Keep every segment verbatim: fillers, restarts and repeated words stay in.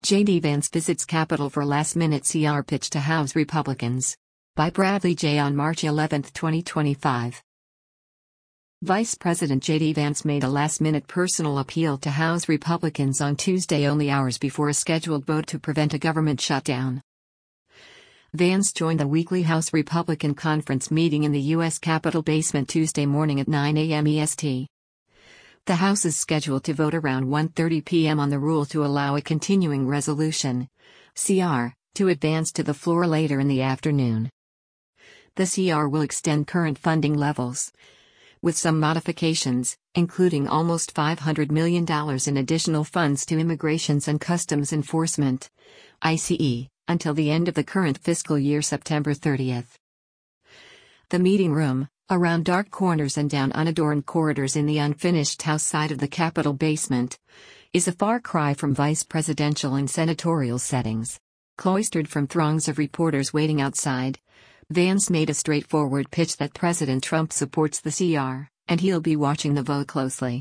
J D Vance visits Capitol for last-minute C R pitch to House Republicans. By Bradley J. on March eleventh, twenty twenty-five. Vice President J D Vance made a last-minute personal appeal to House Republicans on Tuesday, only hours before a scheduled vote to prevent a government shutdown. Vance joined the weekly House Republican conference meeting in the U S Capitol basement Tuesday morning at nine a m E S T. The House is scheduled to vote around one thirty p m on the rule to allow a continuing resolution, C R, to advance to the floor later in the afternoon. The C R will extend current funding levels, with some modifications, including almost five hundred million dollars in additional funds to Immigrations and Customs Enforcement, I C E, until the end of the current fiscal year, September thirtieth. The meeting room, around dark corners and down unadorned corridors in the unfinished House side of the Capitol basement, is a far cry from vice presidential and senatorial settings. Cloistered from throngs of reporters waiting outside, Vance made a straightforward pitch that President Trump supports the C R, and he'll be watching the vote closely.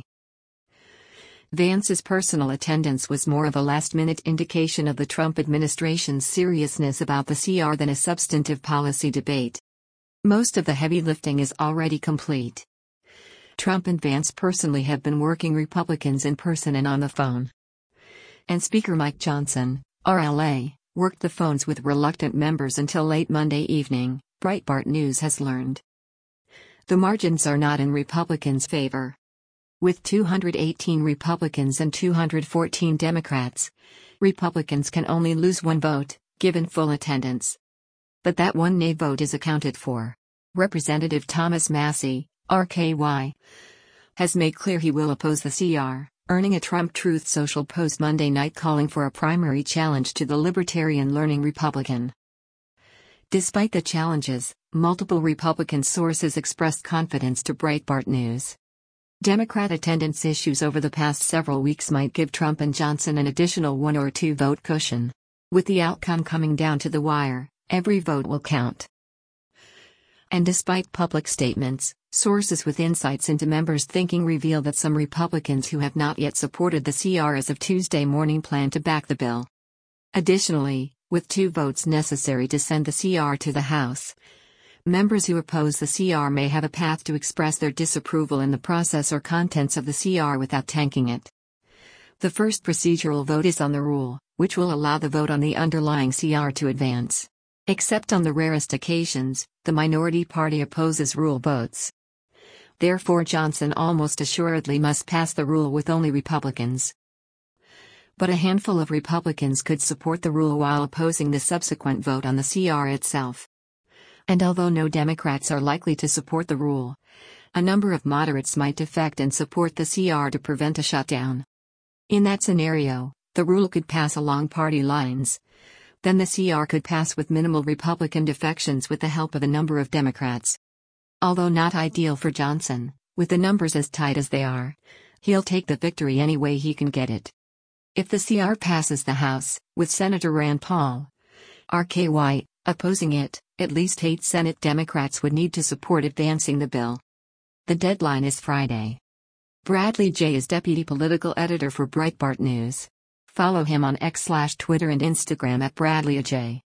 Vance's personal attendance was more of a last-minute indication of the Trump administration's seriousness about the C R than a substantive policy debate. Most of the heavy lifting is already complete. Trump and Vance personally have been working Republicans in person and on the phone. And Speaker Mike Johnson, R L A, worked the phones with reluctant members until late Monday evening, Breitbart News has learned. The margins are not in Republicans' favor. With two hundred eighteen Republicans and two hundred fourteen Democrats, Republicans can only lose one vote, given full attendance. But that one nay vote is accounted for. Representative Thomas Massie, R K Y, has made clear he will oppose the C R, earning a Trump Truth Social post Monday night calling for a primary challenge to the Libertarian Learning Republican. Despite the challenges, multiple Republican sources expressed confidence to Breitbart News. Democrat attendance issues over the past several weeks might give Trump and Johnson an additional one or two vote cushion. With the outcome coming down to the wire, every vote will count. And despite public statements, sources with insights into members' thinking reveal that some Republicans who have not yet supported the C R as of Tuesday morning plan to back the bill. Additionally, with two votes necessary to send the C R to the House, members who oppose the C R may have a path to express their disapproval in the process or contents of the C R without tanking it. The first procedural vote is on the rule, which will allow the vote on the underlying C R to advance. Except on the rarest occasions, the minority party opposes rule votes. Therefore, Johnson almost assuredly must pass the rule with only Republicans. But a handful of Republicans could support the rule while opposing the subsequent vote on the C R itself. And although no Democrats are likely to support the rule, a number of moderates might defect and support the C R to prevent a shutdown. In that scenario, the rule could pass along party lines. Then the C R could pass with minimal Republican defections with the help of a number of Democrats. Although not ideal for Johnson, with the numbers as tight as they are, he'll take the victory any way he can get it. If the C R passes the House, with Senator Rand Paul, R K Y, opposing it, at least eight Senate Democrats would need to support advancing the bill. The deadline is Friday. Bradley J. is deputy political editor for Breitbart News. Follow him on X slash Twitter and Instagram at Bradley J.